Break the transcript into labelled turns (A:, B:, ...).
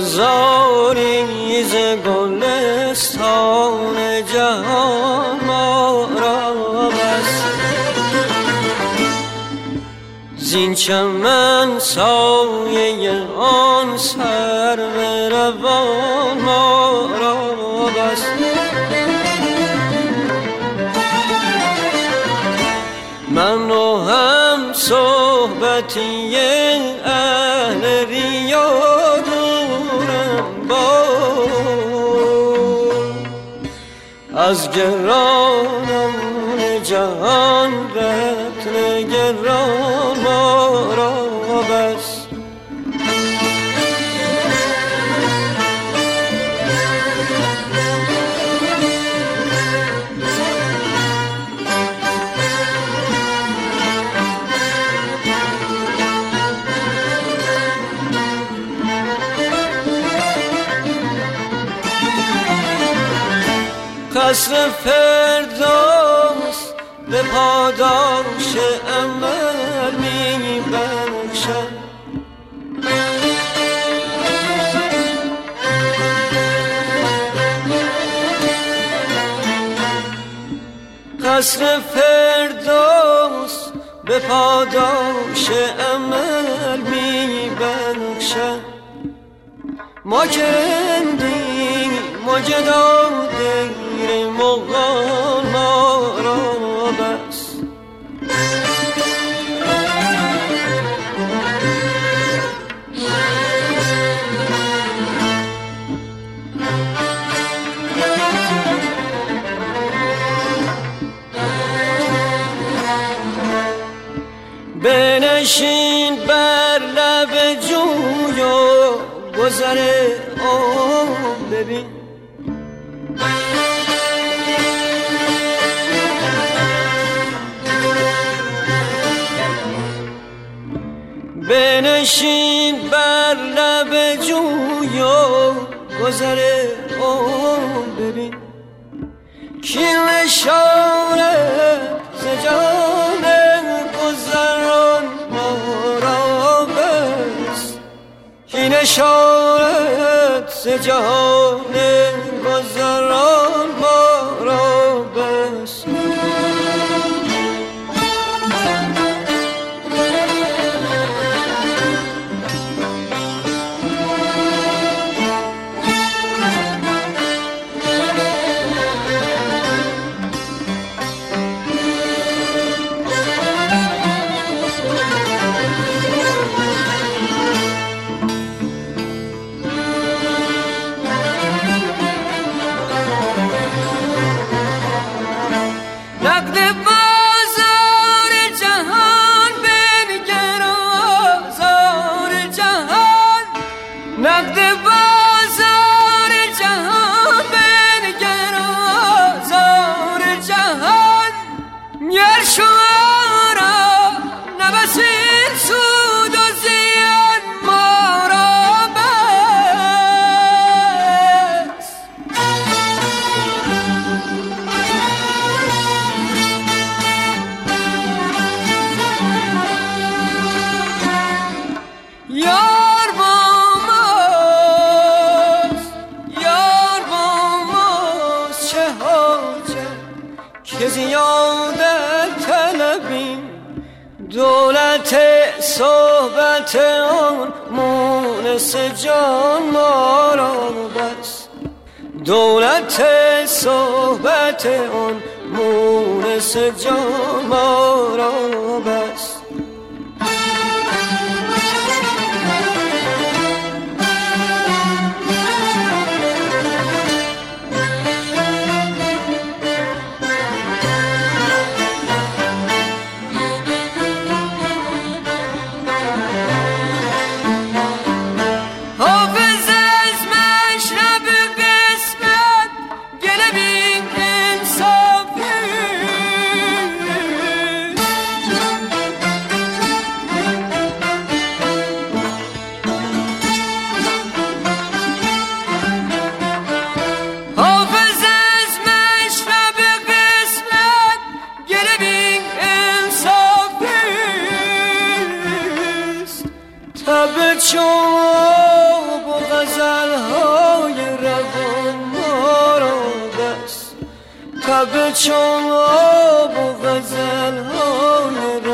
A: گلزاری ز گلستان جهان ما را بس. زین چمن سایه آن سرو روان ما را بس. من و هم صحبتی اهل ریا دورم با از گرانم جهان رتن گران ما را بس. قصر فردوس به پاداش عمل می بخشد. قصر فردوس به پاداش عمل می بخشد. ما که رندیم ما جدا دیر مغان ما را بس. بنشین بر لب جوی و گذر آب ببین. بنشین بر لب جوی و گذر آب ببین. کی نشانه ز جان گذران ما را بس. کی نشانه ز جان گذران ما را بس. دولت صحبت آن مونس جان ما را بس. دولت صحبت آن مونس جان ما را بس. شب غزل های روان ما را بس، تب چون آب و غزل های